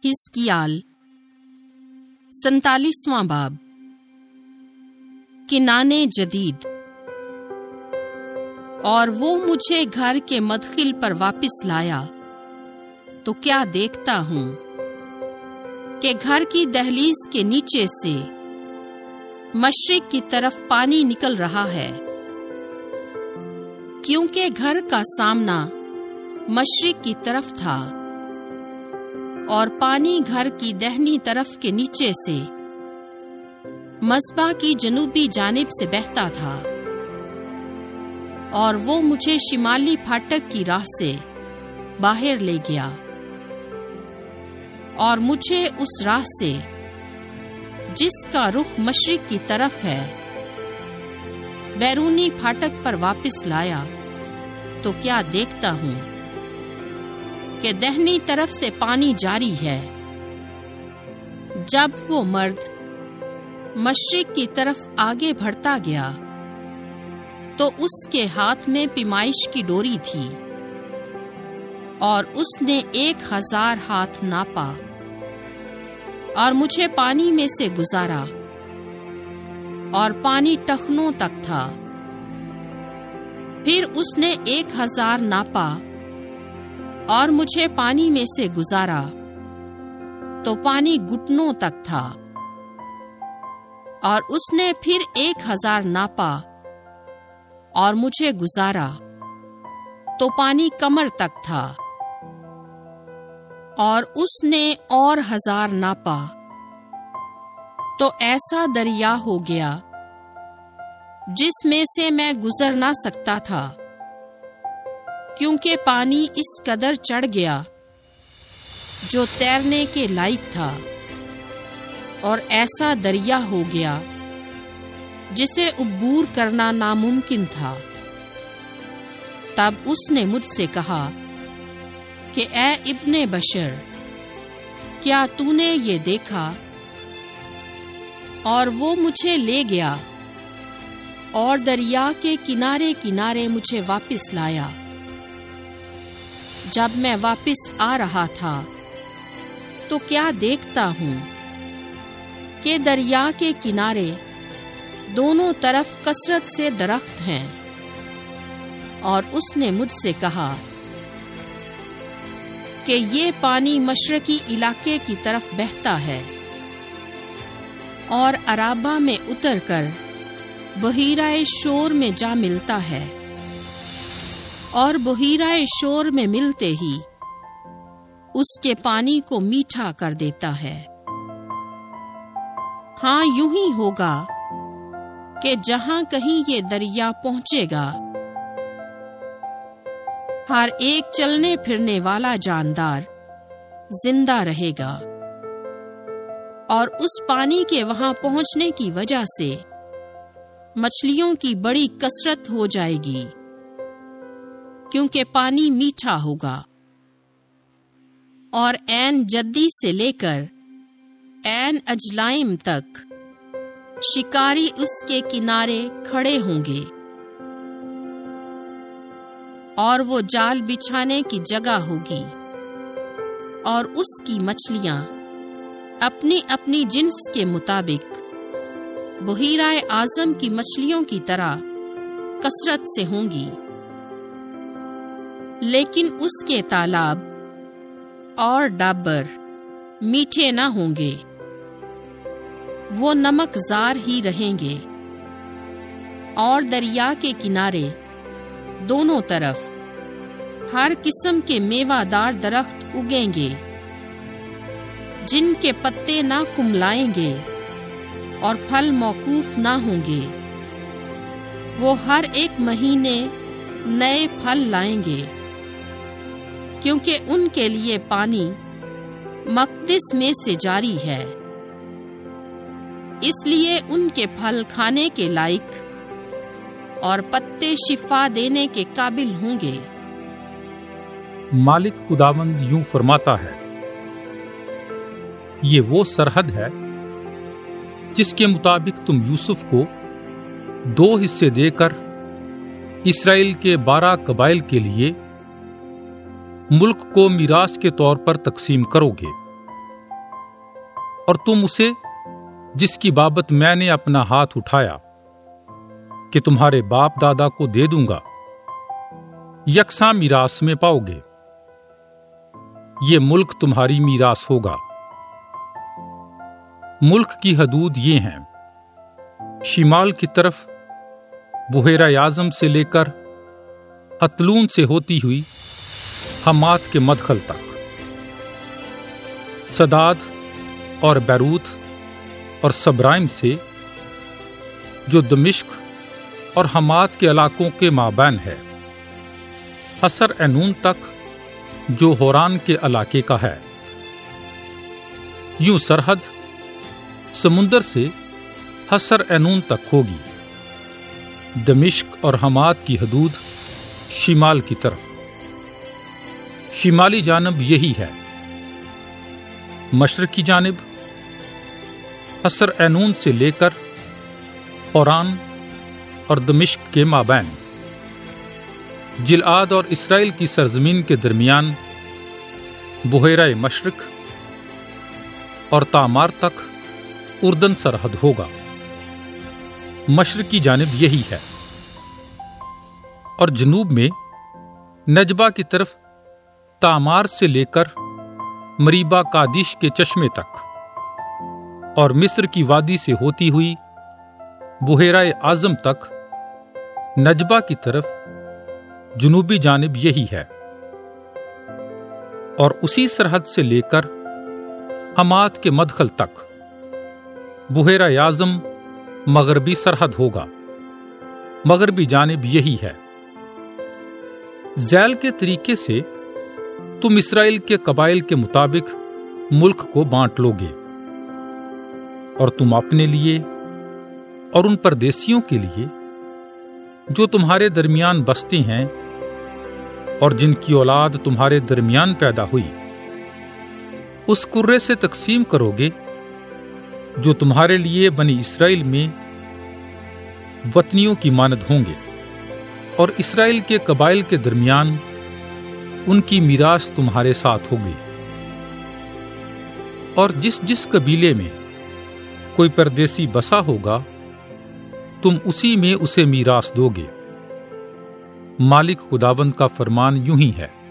حزقیال 47واں باب۔ کنانے جدید۔ اور وہ مجھے گھر کے مدخل پر واپس لایا تو کیا دیکھتا ہوں کہ گھر کی دہلیز کے نیچے سے مشرق کی طرف پانی نکل رہا ہے، کیونکہ گھر کا سامنا مشرق کی طرف تھا اور پانی گھر کی دہنی طرف کے نیچے سے مذبح کی جنوبی جانب سے بہتا تھا، اور وہ مجھے شمالی پھاٹک کی راہ سے باہر لے گیا اور مجھے اس راہ سے جس کا رخ مشرق کی طرف ہے بیرونی پھاٹک پر واپس لایا تو کیا دیکھتا ہوں کہ دہنی طرف سے پانی جاری ہے۔ جب وہ مرد مشرق کی طرف آگے بڑھتا گیا تو اس کے ہاتھ میں پیمائش کی ڈوری تھی، اور اس نے 1000 ہاتھ ناپا اور مجھے پانی میں سے گزارا، اور پانی ٹخنوں تک تھا۔ پھر اس نے 1000 ناپا اور مجھے پانی میں سے گزارا تو پانی گھٹنوں تک تھا، اور اس نے پھر 1000 ناپا اور مجھے گزارا تو پانی کمر تک تھا، اور اس نے اور 1000 ناپا تو ایسا دریا ہو گیا جس میں سے میں گزر نہ سکتا تھا، کیونکہ پانی اس قدر چڑھ گیا جو تیرنے کے لائق تھا، اور ایسا دریا ہو گیا جسے عبور کرنا ناممکن تھا۔ تب اس نے مجھ سے کہا کہ اے ابن بشر، کیا تو نے یہ دیکھا؟ اور وہ مجھے لے گیا اور دریا کے کنارے کنارے مجھے واپس لایا۔ جب میں واپس آ رہا تھا تو کیا دیکھتا ہوں کہ دریا کے کنارے دونوں طرف کثرت سے درخت ہیں، اور اس نے مجھ سے کہا کہ یہ پانی مشرقی علاقے کی طرف بہتا ہے اور عرابہ میں اتر کر بحیرہ شور میں جا ملتا ہے، اور بحیرہ شور میں ملتے ہی اس کے پانی کو میٹھا کر دیتا ہے۔ ہاں، یوں ہی ہوگا کہ جہاں کہیں یہ دریا پہنچے گا، ہر ایک چلنے پھرنے والا جاندار زندہ رہے گا، اور اس پانی کے وہاں پہنچنے کی وجہ سے مچھلیوں کی بڑی کثرت ہو جائے گی، کیونکہ پانی میٹھا ہوگا۔ اور عین جدی سے لے کر عین اجلائم تک شکاری اس کے کنارے کھڑے ہوں گے، اور وہ جال بچھانے کی جگہ ہوگی، اور اس کی مچھلیاں اپنی اپنی جنس کے مطابق بحیرہ اعظم کی مچھلیوں کی طرح کثرت سے ہوں گی، لیکن اس کے تالاب اور ڈابر میٹھے نہ ہوں گے، وہ نمک زار ہی رہیں گے۔ اور دریا کے کنارے دونوں طرف ہر قسم کے میوہ دار درخت اگیں گے، جن کے پتے نہ کملائیں گے اور پھل موقوف نہ ہوں گے، وہ ہر ایک مہینے نئے پھل لائیں گے، کیونکہ ان کے لیے پانی مقدس میں سے جاری ہے، اس لیے ان کے پھل کھانے کے لائق اور پتے شفا دینے کے قابل ہوں گے۔ مالک خداوند یوں فرماتا ہے، یہ وہ سرحد ہے جس کے مطابق تم یوسف کو 2 حصے دے کر اسرائیل کے 12 قبائل کے لیے ملک کو میراث کے طور پر تقسیم کرو گے۔ اور تم اسے جس کی بابت میں نے اپنا ہاتھ اٹھایا کہ تمہارے باپ دادا کو دے دوں گا، یکساں میراث میں پاؤ گے۔ یہ ملک تمہاری میراث ہوگا۔ ملک کی حدود یہ ہیں: شمال کی طرف بحیرہ اعظم سے لے کر اتلون سے ہوتی ہوئی حمات کے مدخل تک، سداد اور بیروت اور سبرائم سے جو دمشق اور حمات کے علاقوں کے مابین ہے، حصر اینون تک جو ہوران کے علاقے کا ہے۔ یوں سرحد سمندر سے حصر اینون تک ہوگی۔ دمشق اور حمات کی حدود شمال کی طرف، شمالی جانب یہی ہے۔ مشرقی جانب حصر اینون سے لے کر ہوران اور دمشق کے مابین، جلعاد اور اسرائیل کی سرزمین کے درمیان بحیرہ مشرق اور تامار تک اردن سرحد ہوگا۔ مشرقی جانب یہی ہے، اور جنوب میں نجبہ کی طرف تامار سے لے کر مریبہ قادش کے چشمے تک، اور مصر کی وادی سے ہوتی ہوئی بحیرہ اعظم تک نجبہ کی طرف جنوبی جانب یہی ہے، اور اسی سرحد سے لے کر حمات کے مدخل تک بحیرہ اعظم مغربی سرحد ہوگا۔ مغربی جانب یہی ہے۔ ذیل کے طریقے سے تم اسرائیل کے قبائل کے مطابق ملک کو بانٹ لو گے، اور تم اپنے لیے اور ان پردیسیوں کے لیے جو تمہارے درمیان بستے ہیں اور جن کی اولاد تمہارے درمیان پیدا ہوئی، اس قرے سے تقسیم کرو گے جو تمہارے لیے بنی اسرائیل میں وطنیوں کی مانند ہوں گے، اور اسرائیل کے قبائل کے درمیان ان کی میراث تمہارے ساتھ ہوگی۔ اور جس جس قبیلے میں کوئی پردیسی بسا ہوگا، تم اسی میں اسے میراث دو گے۔ مالک خداوند کا فرمان یوں ہی ہے۔